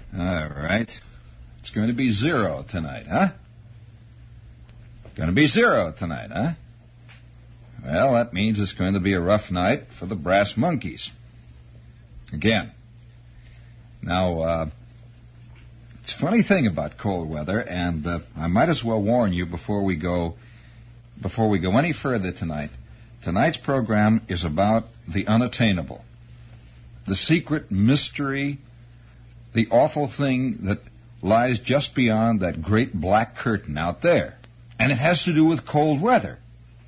All right. It's going to be 0 tonight, huh? Going to be 0 tonight, huh? Well, that means it's going to be a rough night for the Brass Monkeys. Again. Now, it's a funny thing about cold weather, and I might as well warn you before we go any further tonight. Tonight's program is about the unattainable, the secret mystery, the awful thing that lies just beyond that great black curtain out there. And it has to do with cold weather.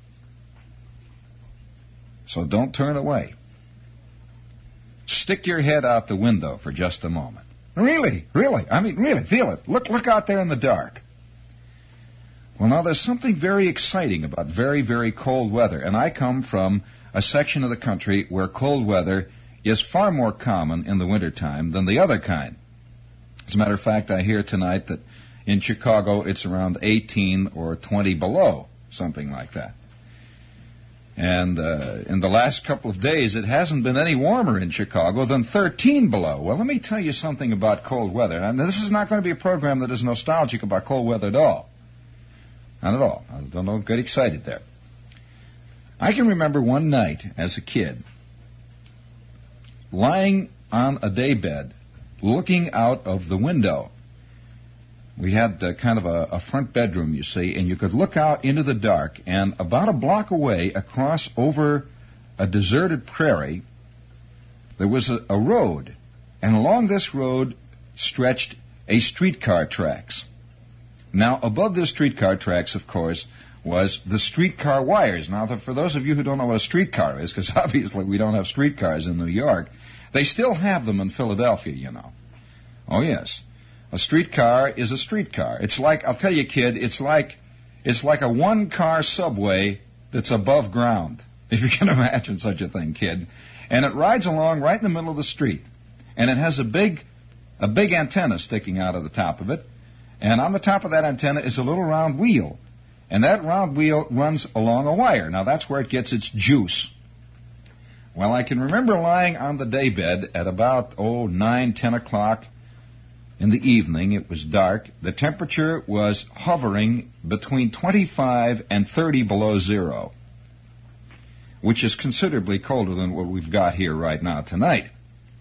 So don't turn away. Stick your head out the window for just a moment. Really, I mean, really, feel it. Look out there in the dark. Well, now, there's something very exciting about very, very cold weather. And I come from a section of the country where cold weather is far more common in the wintertime than the other kind. As a matter of fact, I hear tonight that in Chicago it's around 18 or 20 below, something like that. And in the last couple of days, it hasn't been any warmer in Chicago than 13 below. Well, let me tell you something about cold weather. And this is not going to be a program that is nostalgic about cold weather at all. Not at all. Don't get excited there. I can remember one night as a kid lying on a daybed looking out of the window. We had kind of a front bedroom, you see, and you could look out into the dark, and about a block away across over a deserted prairie, there was a road, and along this road stretched a streetcar tracks. Now, above the streetcar tracks, of course, was the streetcar wires. Now, for those of you who don't know what a streetcar is, because obviously we don't have streetcars in New York, they still have them in Philadelphia, you know. Oh, yes. A streetcar is a streetcar. It's like, I'll tell you, kid, it's like a one-car subway that's above ground, if you can imagine such a thing, kid. And it rides along right in the middle of the street. And it has a big antenna sticking out of the top of it. And on the top of that antenna is a little round wheel. And that round wheel runs along a wire. Now, that's where it gets its juice. Well, I can remember lying on the daybed at about, 9, 10 o'clock in the evening. It was dark. The temperature was hovering between 25 and 30 below zero, which is considerably colder than what we've got here right now tonight.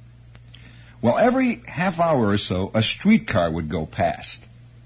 Well, every half hour or so, a streetcar would go past.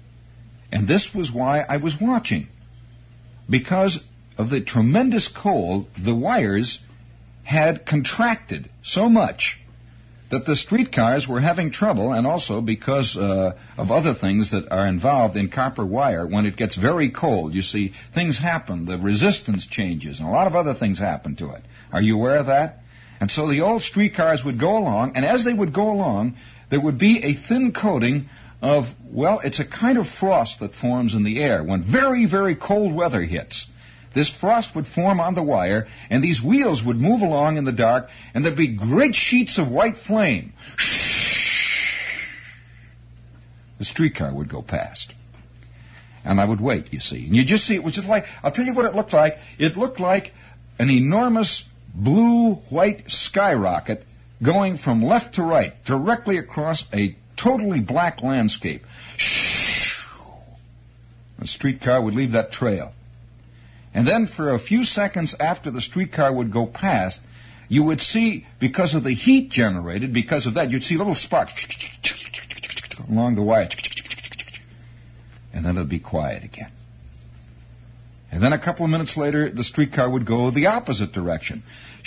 And this was why I was watching. Because of the tremendous cold, the wires had contracted so much that the streetcars were having trouble, and also because of other things that are involved in copper wire. When it gets very cold, you see, things happen. The resistance changes, and a lot of other things happen to it. Are you aware of that? And so the old streetcars would go along, and as they would go along, there would be a thin coating of, well, it's a kind of frost that forms in the air when very, very cold weather hits. This frost would form on the wire, and these wheels would move along in the dark, and there'd be great sheets of white flame. The streetcar would go past. And I would wait, you see. And you just see, it was just like, I'll tell you what it looked like. It looked like an enormous blue-white skyrocket going from left to right, directly across a totally black landscape. The streetcar would leave that trail. And then for a few seconds after the streetcar would go past, you would see, because of the heat generated, because of that, you'd see little sparks along the wire. And then it would be quiet again. And then a couple of minutes later, the streetcar would go the opposite direction.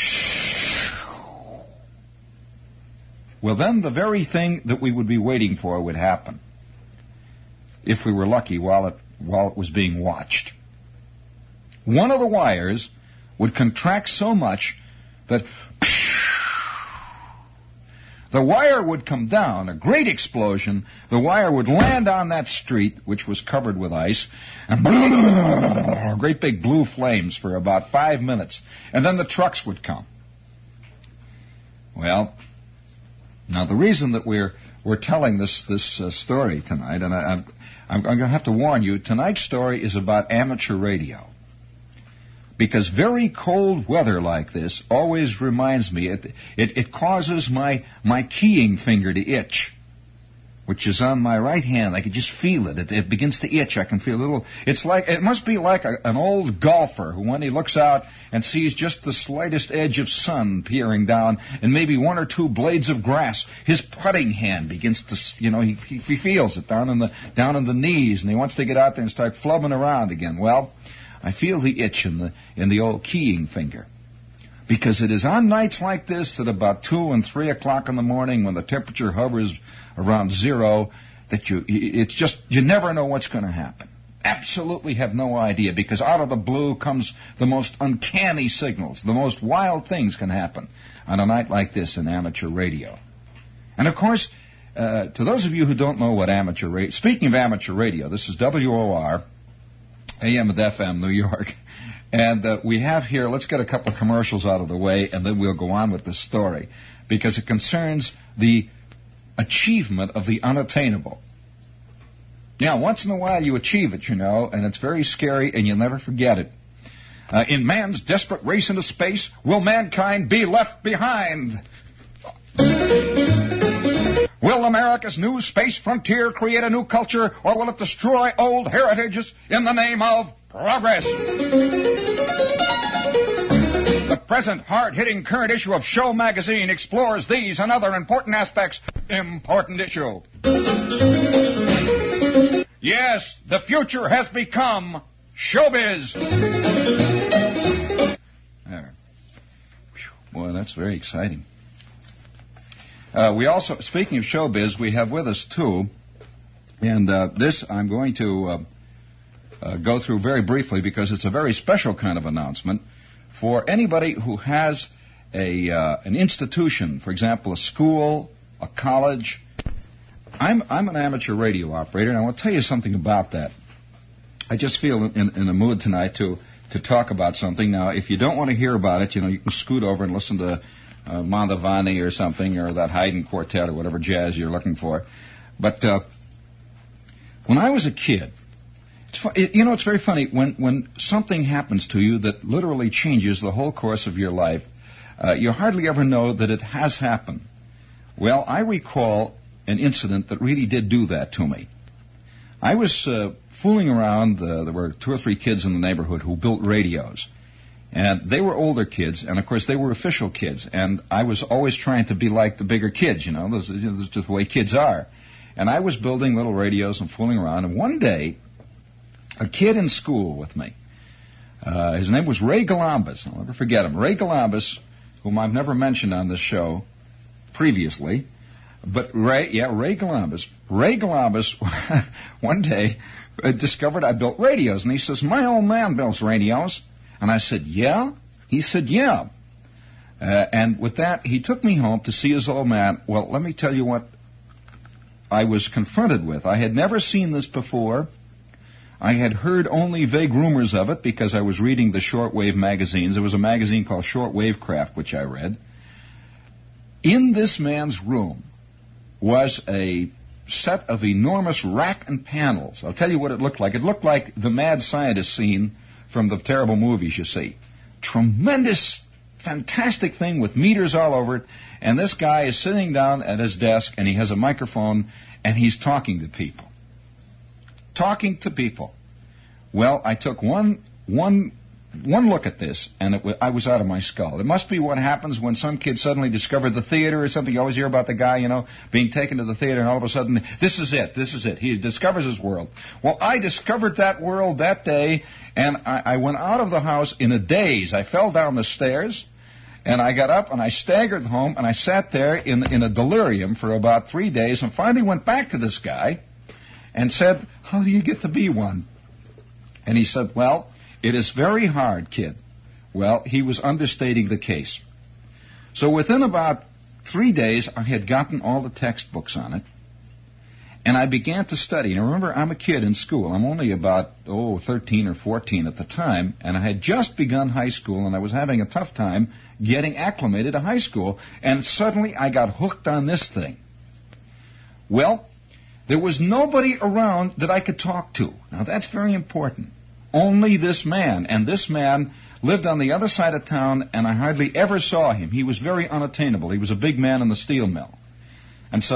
Well, then the very thing that we would be waiting for would happen, if we were lucky while it was being watched. One of the wires would contract so much that the wire would come down, a great explosion. The wire would land on that street, which was covered with ice, and great big blue flames for about 5 minutes. And then the trucks would come. Well, now the reason that we're telling this story tonight, and I'm going to have to warn you, tonight's story is about amateur radio. Because very cold weather like this always reminds me, it causes my keying finger to itch. which is on my right hand. I can just feel it. It begins to itch. I can feel a little. It must be like an old golfer who, when he looks out and sees just the slightest edge of sun peering down and maybe one or two blades of grass, his putting hand begins to, he feels it down in the knees, and he wants to get out there and start flubbing around again. Well, I feel the itch in the old keying finger. Because it is on nights like this at about 2 and 3 o'clock in the morning when the temperature hovers around zero that you never know what's going to happen. Absolutely have no idea, because out of the blue comes the most uncanny signals. The most wild things can happen on a night like this in amateur radio. And of course, to those of you who don't know what amateur radio, speaking of amateur radio, this is WOR, AM and FM, New York. And we have here, let's get a couple of commercials out of the way, and then we'll go on with this story, because it concerns the achievement of the unattainable. Yeah, once in a while you achieve it, and it's very scary, and you'll never forget it. In man's desperate race into space, will mankind be left behind? Will America's new space frontier create a new culture, or will it destroy old heritages in the name of progress? The present hard-hitting current issue of Show magazine explores these and other important aspects. Important issue. Yes, the future has become showbiz. There. Boy, that's very exciting. We also, speaking of showbiz, we have with us too, and this I'm going to go through very briefly because it's a very special kind of announcement for anybody who has an institution, for example, a school, a college. I'm an amateur radio operator, and I want to tell you something about that. I just feel in a mood tonight to talk about something. Now, if you don't want to hear about it, you can scoot over and listen to Mandavani or something, or that Haydn Quartet or whatever jazz you're looking for. But when I was a kid, it's very funny when something happens to you that literally changes the whole course of your life. You hardly ever know that it has happened. Well, I recall an incident that really did do that to me. I was fooling around. There were 2 or 3 kids in the neighborhood who built radios. And they were older kids, and of course they were official kids. And I was always trying to be like the bigger kids, That's just the way kids are. And I was building little radios and fooling around. And one day, a kid in school with me, his name was Ray Galambas. I'll never forget him. Ray Galambas, whom I've never mentioned on this show previously. But Ray Galambas. Ray Galambas one day discovered I built radios. And he says, "My old man builds radios." And I said, "Yeah?" He said, "Yeah." And with that, he took me home to see his old man. Well, let me tell you what I was confronted with. I had never seen this before. I had heard only vague rumors of it because I was reading the shortwave magazines. There was a magazine called Shortwave Craft, which I read. In this man's room was a set of enormous rack and panels. I'll tell you what it looked like. It looked like the mad scientist scene from the terrible movies you see. Tremendous, fantastic thing with meters all over it. And this guy is sitting down at his desk, and he has a microphone, and he's talking to people. Talking to people. Well, I took one look at this, and I was out of my skull. It must be what happens when some kid suddenly discovered the theater or something. You always hear about the guy, being taken to the theater, and all of a sudden, this is it. He discovers his world. Well, I discovered that world that day, and I went out of the house in a daze. I fell down the stairs, and I got up, and I staggered home, and I sat there in a delirium for about 3 days, and finally went back to this guy and said, "How do you get to be one?" And he said, "Well, it is very hard, kid." Well, he was understating the case. So within about 3 days, I had gotten all the textbooks on it, and I began to study. And remember, I'm a kid in school. I'm only about, 13 or 14 at the time, and I had just begun high school, and I was having a tough time getting acclimated to high school, and suddenly I got hooked on this thing. Well, there was nobody around that I could talk to. Now, that's very important. Only this man. And this man lived on the other side of town, and I hardly ever saw him. He was very unattainable. He was a big man in the steel mill. And so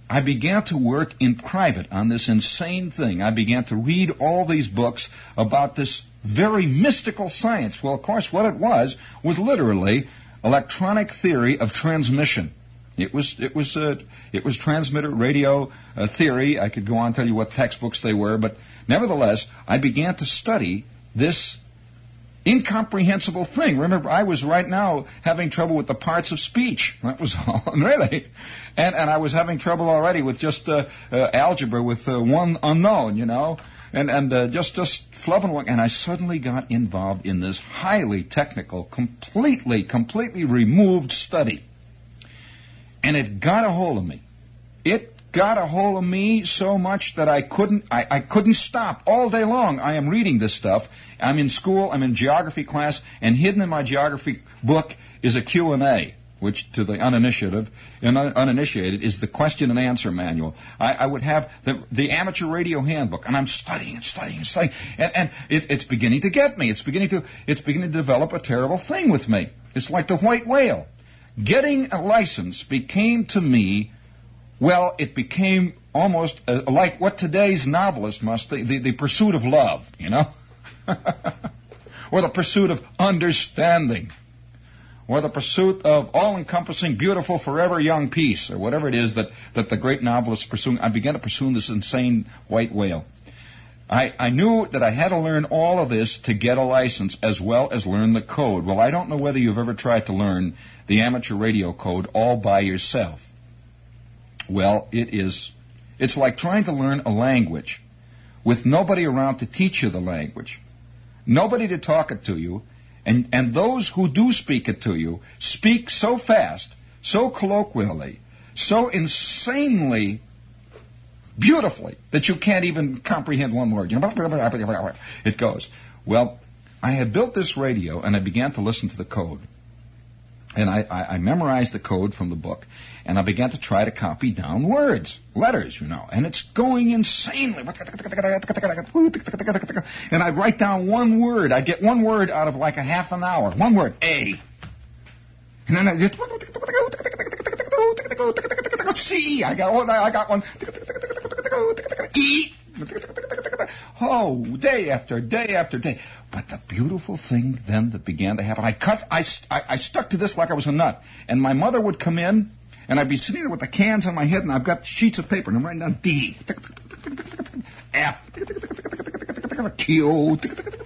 I began to work in private on this insane thing. I began to read all these books about this very mystical science. Well, of course, what it was literally electronic theory of transmission. It was transmitter radio theory. I could go on and tell you what textbooks they were, but nevertheless, I began to study this incomprehensible thing. Remember, I was right now having trouble with the parts of speech. That was all, really. And I was having trouble already with just algebra with one unknown, and just flubbing along. And I suddenly got involved in this highly technical, completely removed study. And it got a hold of me. It got a hold of me so much that I couldn't stop all day long. I am reading this stuff. I'm in school. I'm in geography class, and hidden in my geography book is a Q&A, which to the uninitiated is the question and answer manual. I would have the amateur radio handbook, and I'm studying, and it's beginning to get me. It's beginning to develop a terrible thing with me. It's like the white whale. Getting a license became to me, well, it became almost like what today's novelist must, the pursuit of love, or the pursuit of understanding, or the pursuit of all-encompassing, beautiful, forever young peace, or whatever it is that the great novelist is pursuing. I began to pursue this insane white whale. I knew that I had to learn all of this to get a license as well as learn the code. Well, I don't know whether you've ever tried to learn the amateur radio code all by yourself. Well, it's like trying to learn a language with nobody around to teach you the language, nobody to talk it to you, and those who do speak it to you speak so fast, so colloquially, so insanely beautifully that you can't even comprehend one word. It goes. Well, I had built this radio, and I began to listen to the code. And I memorized the code from the book, and I began to try to copy down words, letters, and it's going insanely. And I write down one word. I get one word out of like a half an hour. One word, A. And then I just C. I got one. E. Oh, day after day after day. But the beautiful thing then that began to happen, I stuck to this like I was a nut. And my mother would come in, and I'd be sitting there with the cans on my head, and I've got sheets of paper, and I'm writing down D, F, Q,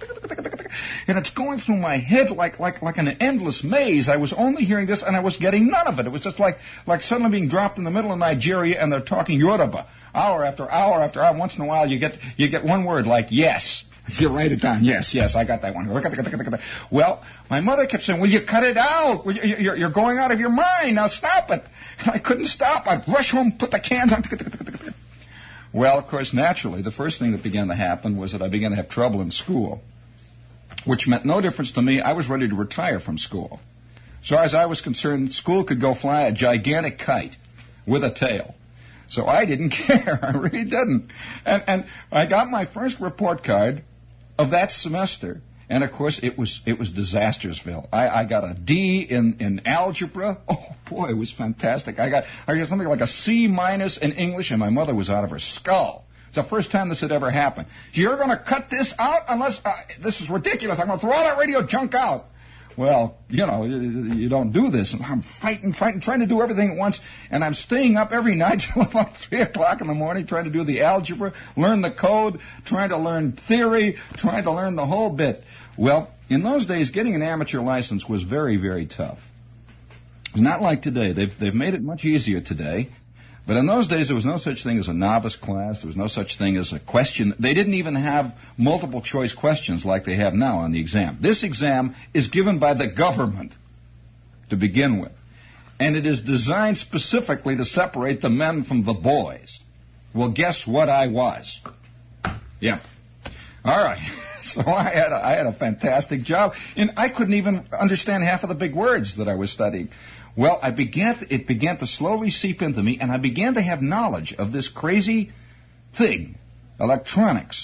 and it's going through my head like an endless maze. I was only hearing this, and I was getting none of it. It was just like suddenly being dropped in the middle of Nigeria, and they're talking Yoruba. Hour after hour after hour. Once in a while, you get one word like yes. You write it down. Yes, I got that one. Well, my mother kept saying, "Will you cut it out? You're going out of your mind. Now stop it." And I couldn't stop. I'd rush home, put the cans on. Well, of course, naturally, the first thing that began to happen was that I began to have trouble in school, which meant no difference to me. I was ready to retire from school. So as I was concerned, school could go fly a gigantic kite with a tail. So I didn't care. I really didn't. And I got my first report card of that semester, and of course it was Disastersville. I got a D in algebra. Oh boy, it was fantastic. I got something like a C- in English, and my mother was out of her skull. It's the first time this had ever happened. You're going to cut this out unless this is ridiculous. I'm going to throw all that radio junk out. Well, you don't do this. And I'm fighting, trying to do everything at once. And I'm staying up every night till about 3 o'clock in the morning trying to do the algebra, learn the code, trying to learn theory, trying to learn the whole bit. Well, in those days, getting an amateur license was very, very tough. Not like today. They've made it much easier today. But in those days, there was no such thing as a novice class. There was no such thing as a question. They didn't even have multiple choice questions like they have now on the exam. This exam is given by the government to begin with. And it is designed specifically to separate the men from the boys. Well, guess what I was? Yep. All right. So I had a fantastic job. And I couldn't even understand half of the big words that I was studying. Well, it began to slowly seep into me, and I began to have knowledge of this crazy thing, electronics.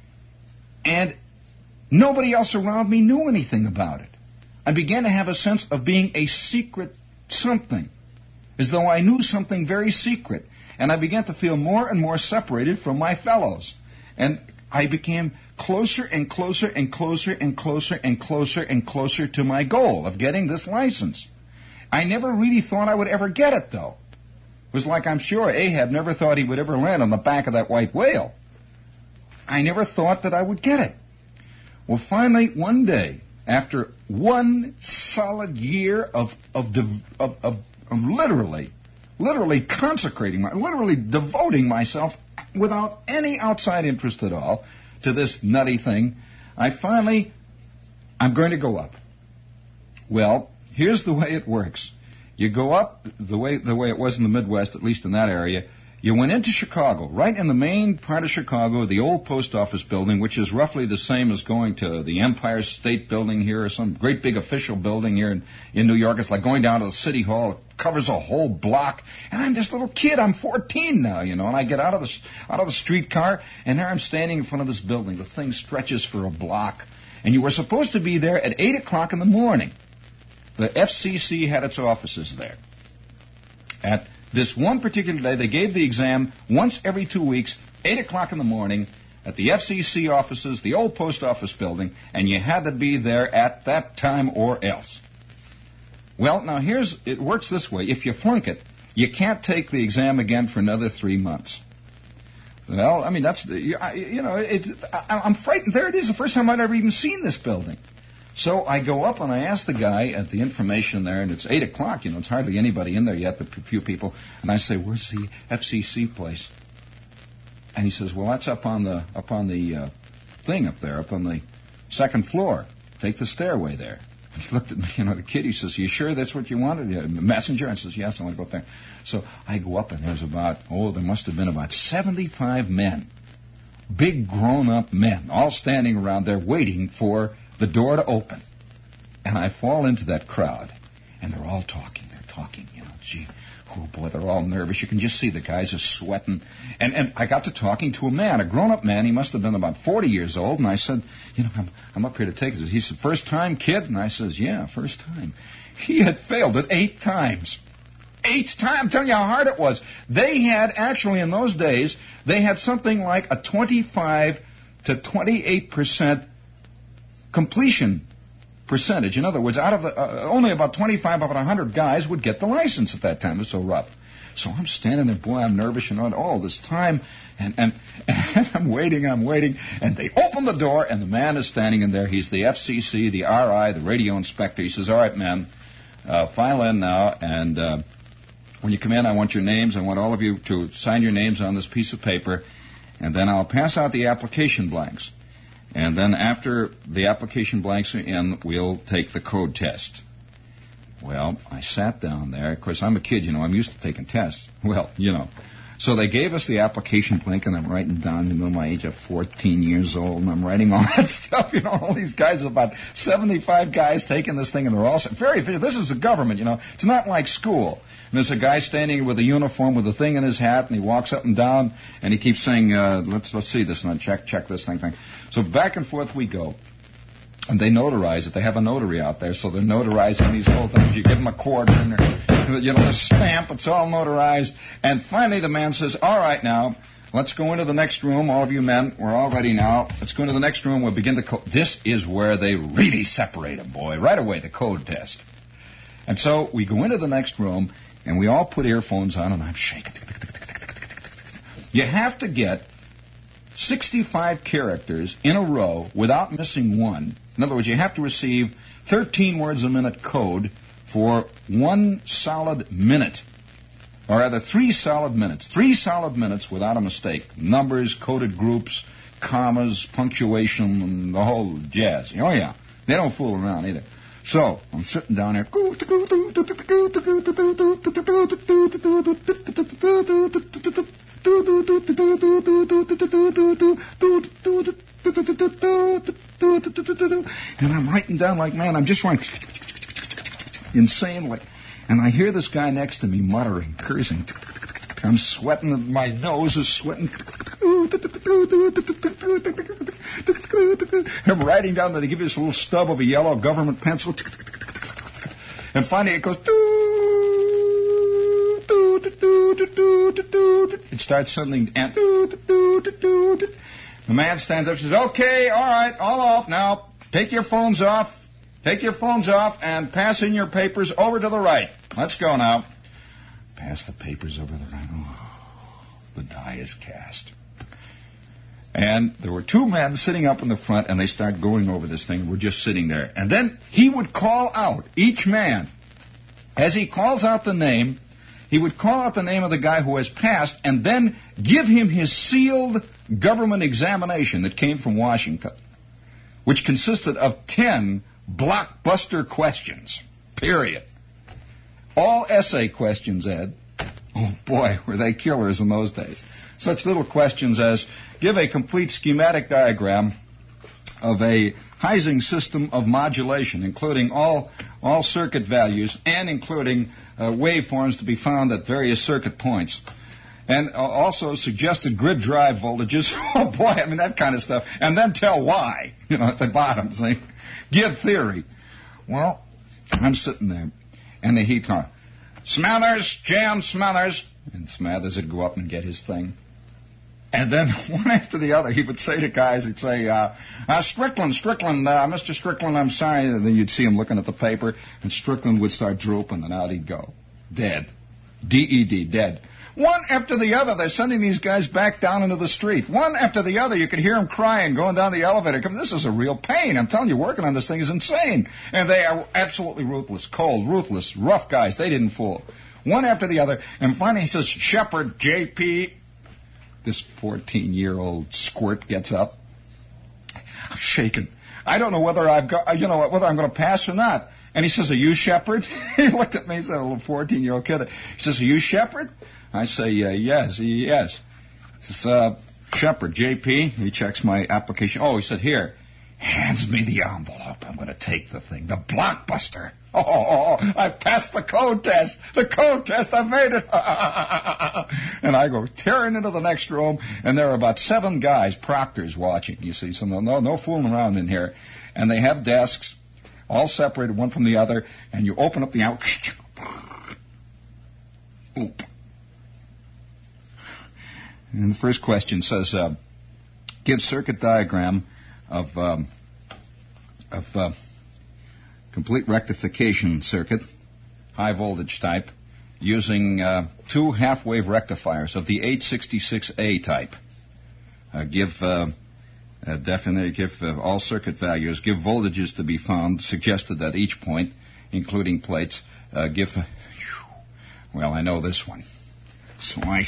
And nobody else around me knew anything about it. I began to have a sense of being a secret something, as though I knew something very secret. and I began to feel more and more separated from my fellows. And I became closer and closer and closer and closer and closer and closer to my goal of getting this license. I never really thought I would ever get it, though. It was like I'm sure Ahab never thought he would ever land on the back of that white whale. I never thought that I would get it. Well, finally, one day, after one solid year of literally consecrating, literally devoting myself without any outside interest at all to this nutty thing, I'm going to go up. Well, here's the way it works. You go up the way it was in the Midwest, at least in that area. You went into Chicago, right in the main part of Chicago, the old post office building, which is roughly the same as going to the Empire State Building here or some great big official building here in New York. It's like going down to the City Hall. It covers a whole block. And I'm this little kid. I'm 14 now, and I get out of the streetcar, and there I'm standing in front of this building. The thing stretches for a block. And you were supposed to be there at 8 o'clock in the morning. The FCC had its offices there. At this one particular day, they gave the exam once every 2 weeks, 8 o'clock in the morning, at the FCC offices, the old post office building, and you had to be there at that time or else. Well, now it works this way. If you flunk it, you can't take the exam again for another 3 months. Well, I mean, I'm frightened. There it is, the first time I'd ever even seen this building. So I go up and I ask the guy at the information there, and it's 8 o'clock, it's hardly anybody in there yet, but a few people. And I say, "Where's the FCC place?" And he says, "Well, that's up on the thing up there, up on the second floor. Take the stairway there." And he looked at me, the kid, he says, "You sure that's what you wanted?" The messenger? I says, "Yes, I want to go up there." So I go up, and there's there must have been about 75 men, big grown-up men, all standing around there waiting for the door to open. And I fall into that crowd, and they're all talking. They're talking, gee, oh boy, they're all nervous. You can just see the guys are sweating. And I got to talking to a man, a grown-up man. He must have been about 40 years old. And I said, I'm up here to take this. He said, "First time, kid?" And I says, "Yeah, first time." He had failed it 8 times. 8 times. I'm telling you how hard it was. They had, actually, in those days, they had something like a 25 to 28% completion percentage. In other words, out of the only about 25 out of 100 guys would get the license at that time. It was so rough. So I'm standing there, boy, I'm nervous, all this time, and I'm waiting, and they open the door, and the man is standing in there. He's the FCC, the RI, the radio inspector. He says, "All right, man, file in now, and when you come in, I want your names. I want all of you to sign your names on this piece of paper, and then I'll pass out the application blanks. And then after the application blanks are in, we'll take the code test." Well, I sat down there. Of course, I'm a kid, I'm used to taking tests. Well, So they gave us the application blank, and I'm writing down, my age of 14 years old, and I'm writing all that stuff. All these guys, about 75 guys taking this thing, and they're all very efficient. This is the government, It's not like school. And there's a guy standing with a uniform with a thing in his hat, and he walks up and down, and he keeps saying, let's see this, and then check this thing. So back and forth we go. And they notarize it. They have a notary out there, so they're notarizing these whole things. You give them a quarter, and the stamp, it's all notarized. And finally the man says, "All right, now, let's go into the next room. All of you men, we're all ready now. Let's go into the next room. We'll begin the code." This is where they really separate them, boy. Right away, the code test. And so we go into the next room, and we all put earphones on, and I'm shaking. You have to get 65 characters in a row without missing one. In other words, you have to receive 13 words a minute code for 1 solid minute. Or rather, 3 solid minutes. 3 solid minutes without a mistake. Numbers, coded groups, commas, punctuation, and the whole jazz. Oh, yeah. They don't fool around either. So, I'm sitting down there. And I'm writing down like, man, I'm just writing insanely. And I hear this guy next to me muttering, cursing. I'm sweating. My nose is sweating. I'm writing down that they give you this little stub of a yellow government pencil. And finally it goes. It starts sending, and the man stands up and says, okay, all right, all off now. Take your phones off. Take your phones off and pass in your papers over to the right. Let's go now. Pass the papers over to the right. Oh, the die is cast. And there were two men sitting up in the front, and they start going over this thing. We're just sitting there. And then he would call out, each man, as he calls out the name, he would call out the name of the guy who has passed and then give him his sealed government examination that came from Washington, which consisted of 10 blockbuster questions, period. All essay questions, Ed. Oh, boy, were they killers in those days. Such little questions as, give a complete schematic diagram of a Ising system of modulation, including all circuit values and including waveforms to be found at various circuit points. And also suggested grid drive voltages. Oh, boy, I mean, that kind of stuff. And then tell why, at the bottom, see? Give theory. Well, I'm sitting there, and he'd call, Smathers, Jan Smathers. And Smathers would go up and get his thing. And then one after the other, he would say to guys, he'd say, Strickland, Mr. Strickland, I'm sorry. And then you'd see him looking at the paper, and Strickland would start drooping, and out he'd go. Dead. D-E-D, dead. One after the other, they're sending these guys back down into the street. One after the other, you could hear them crying, going down the elevator. This is a real pain. I'm telling you, working on this thing is insane. And they are absolutely ruthless, cold, ruthless, rough guys. They didn't fool. One after the other. And finally he says, Shepard, J.P., this 14-year-old squirt gets up. I'm shaking. I don't know whether whether I'm going to pass or not. And he says, are you Shepard? He looked at me, he's a little 14-year-old kid. He says, are you Shepard? I say, yes. He says, Shepard, J.P. He checks my application. Oh, he said, here. Hands me the envelope. I'm going to take the thing. The blockbuster. Oh, I passed the code test. The code test. I made it. And I go tearing into the next room, and there are about 7 guys, proctors, watching. You see, so no fooling around in here. And they have desks, all separated one from the other, and you open up the out. Oop. And the first question says, give circuit diagram of complete rectification circuit, high voltage type, using 2 half-wave rectifiers of the 866A type. Give all circuit values, give voltages to be found suggested at each point, including plates. Well, I know this one. So I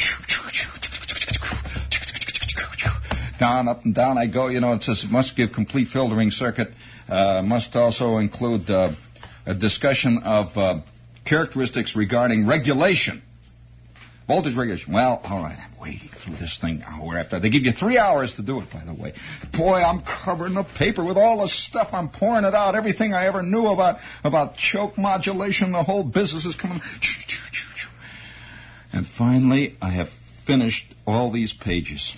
down, up and down I go. It says it must give complete filtering circuit. Must also include a discussion of characteristics regarding regulation. Voltage regulation. Well, all right, I'm waiting through this thing hour after. They give you 3 hours to do it, by the way. Boy, I'm covering the paper with all the stuff. I'm pouring it out. Everything I ever knew about choke modulation, the whole business is coming. And finally, I have finished all these pages.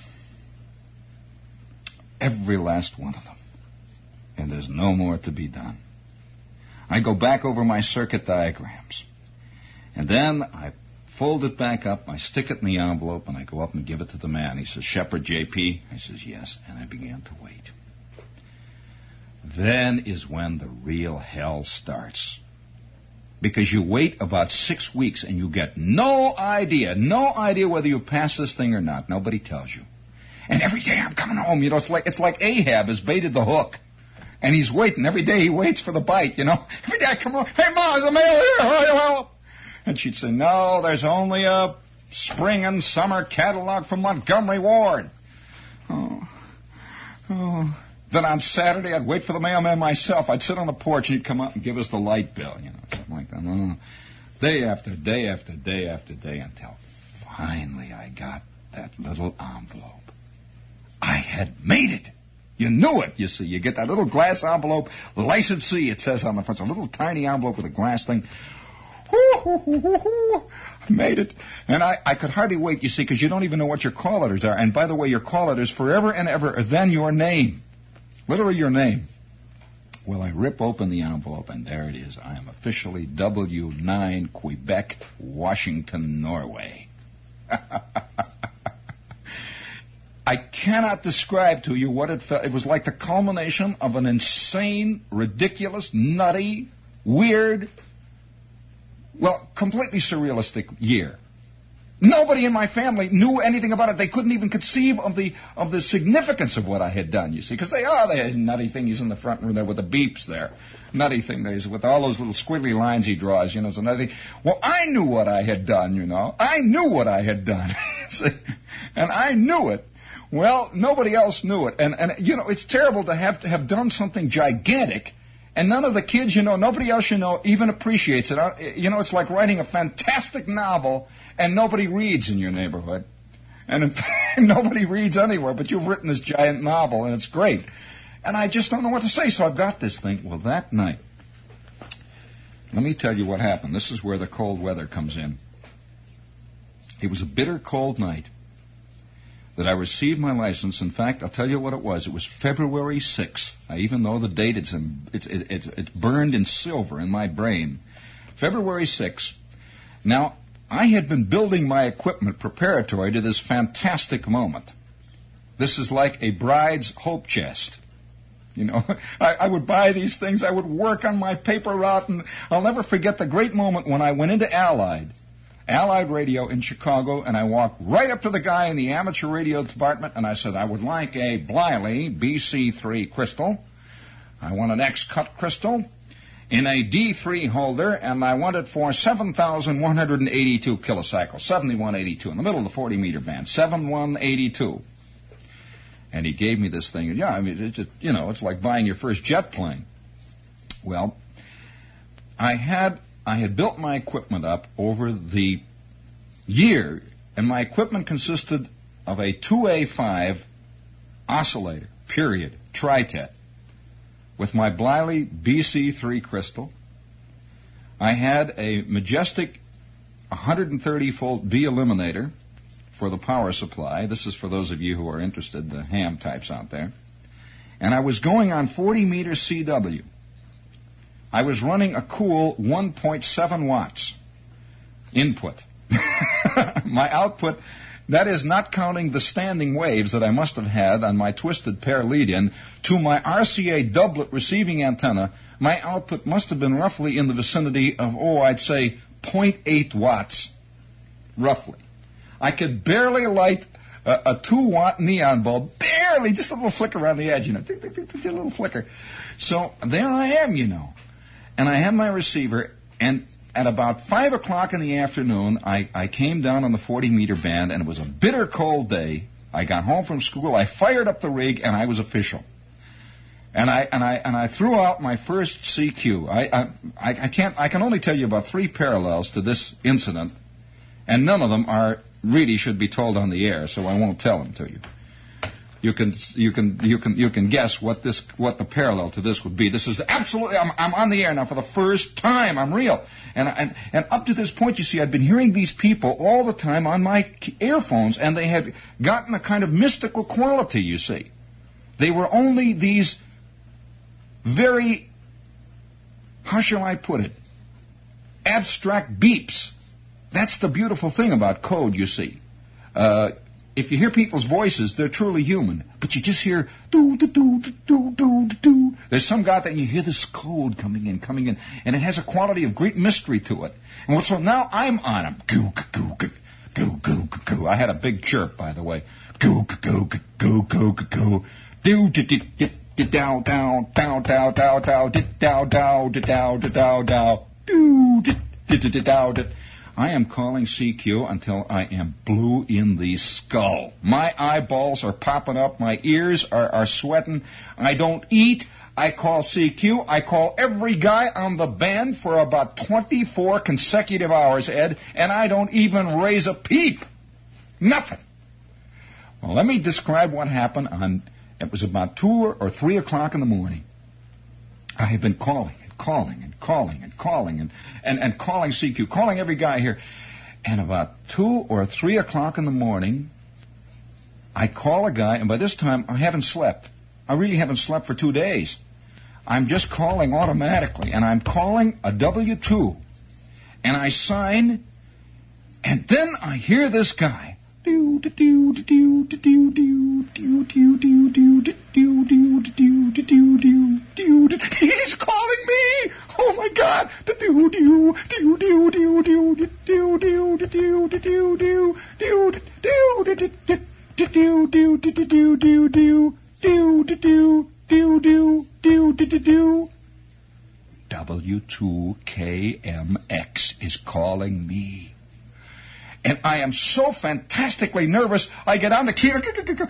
Every last one of them. And there's no more to be done. I go back over my circuit diagrams. And then I fold it back up, I stick it in the envelope, and I go up and give it to the man. He says, Shepard, J.P.? I says, yes. And I began to wait. Then is when the real hell starts. Because you wait about 6 weeks and you get no idea whether you pass this thing or not. Nobody tells you. And every day I'm coming home, it's like Ahab has baited the hook. And he's waiting. Every day he waits for the bite, Every day I come home, hey, Ma, there's a mail here. And she'd say, no, there's only a spring and summer catalog from Montgomery Ward. Oh. Then on Saturday, I'd wait for the mailman myself. I'd sit on the porch, and he'd come up and give us the light bill, something like that. Day after day after day after day until finally I got that little envelope. I had made it. You knew it, you see. You get that little glass envelope, licensee, it says on the front. It's a little tiny envelope with a glass thing. I made it. And I could hardly wait, you see, because you don't even know what your call letters are. And by the way, your call letters forever and ever are then your name. Literally your name. Well, I rip open the envelope, and there it is. I am officially W9 Quebec, Washington, Norway. I cannot describe to you what it felt. It was like the culmination of an insane, ridiculous, nutty, weird, well, completely surrealistic year. Nobody in my family knew anything about it. They couldn't even conceive of the significance of what I had done, you see, because they had nutty thingies in the front room there with the beeps there. Nutty thing there with all those little squiggly lines he draws, you know, it's another thing. Well, I knew what I had done, you know. I knew what I had done. See? And I knew it. Well, nobody else knew it. And you know, it's terrible to have done something gigantic, and none of the kids you know, nobody else you know, even appreciates it. You know, it's like writing a fantastic novel, and nobody reads in your neighborhood. And nobody reads anywhere, but you've written this giant novel, and it's great. And I just don't know what to say, so I've got this thing. Well, that night, let me tell you what happened. This is where the cold weather comes in. It was a bitter cold night that I received my license. In fact, I'll tell you what it was. It was February 6th. I even know the date. It's burned in silver in my brain. February 6th. Now, I had been building my equipment preparatory to this fantastic moment. This is like a bride's hope chest. You know, I would buy these things. I would work on my paper route, and I'll never forget the great moment when I went into Allied Radio in Chicago, and I walked right up to the guy in the amateur radio department, and I said, I would like a Bliley BC3 crystal. I want an X-cut crystal in a D3 holder, and I want it for 7,182 kilocycles, 7182, in the middle of the 40-meter band, 7182. And he gave me this thing. Yeah, I mean, it's just, you know, it's like buying your first jet plane. Well, I had built my equipment up over the year, and my equipment consisted of a 2A5 oscillator, period, tri-tet, with my Bliley BC3 crystal. I had a Majestic 130-volt B eliminator for the power supply. This is for those of you who are interested, the ham types out there. And I was going on 40-meter CW. I was running a cool 1.7 watts input. My output, that is not counting the standing waves that I must have had on my twisted pair lead-in to my RCA doublet receiving antenna, my output must have been roughly in the vicinity of, I'd say 0.8 watts, roughly. I could barely light a 2-watt neon bulb, barely, just a little flicker around the edge, you know, tick, tick, tick, tick, a little flicker. So there I am, you know. And I had my receiver, and at about 5 o'clock in the afternoon, I came down on the 40-meter band, and it was a bitter cold day. I got home from school, I fired up the rig, and I was official. And I threw out my first CQ. I can only tell you about 3 parallels to this incident, and none of them really should be told on the air, so I won't tell them to you. You can guess what the parallel to this would be. This is absolutely, I'm on the air now for the first time. I'm real. And up to this point, you see, I'd been hearing these people all the time on my earphones, and they had gotten a kind of mystical quality, you see. They were only these very, how shall I put it, abstract beeps. That's the beautiful thing about code, you see. If you hear people's voices, they're truly human. But you just hear do. There's some guy that you hear this code coming in, and it has a quality of great mystery to it. And so now I'm on him. Goo. I had a big chirp, by the way. Goo. I am calling CQ until I am blue in the skull. My eyeballs are popping up. My ears are sweating. I don't eat. I call CQ. I call every guy on the band for about 24 consecutive hours, Ed, and I don't even raise a peep. Nothing. Well, let me describe what happened it was about 2 or 3 o'clock in the morning. I had been calling calling CQ, calling every guy here. And about 2 or 3 o'clock in the morning, I call a guy, and by this time, I haven't slept. I really haven't slept for 2 days. I'm just calling automatically, and I'm calling a W-2. And I sign And then I hear this guy. He's calling me! Oh my God! W2KMX is calling me. And I am so fantastically nervous, I get on the key.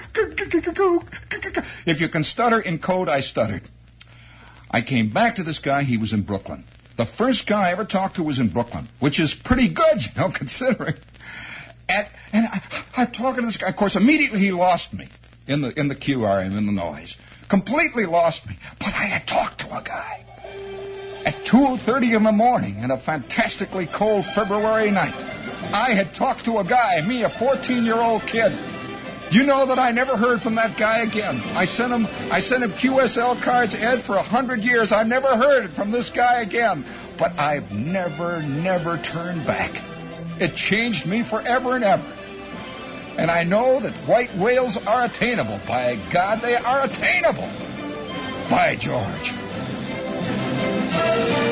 If you can stutter in code, I stuttered. I came back to this guy. He was in Brooklyn. The first guy I ever talked to was in Brooklyn, which is pretty good, considering. And I'm talking to this guy. Of course, immediately he lost me in the QR and in the noise. Completely lost me. But I had talked to a guy at 2:30 in the morning in a fantastically cold February night. I had talked to a guy, me, a 14-year-old kid. You know that I never heard from that guy again. I sent him QSL cards, Ed, for 100 years. I never heard from this guy again. But I've never turned back. It changed me forever and ever. And I know that white whales are attainable. By God, they are attainable. By George.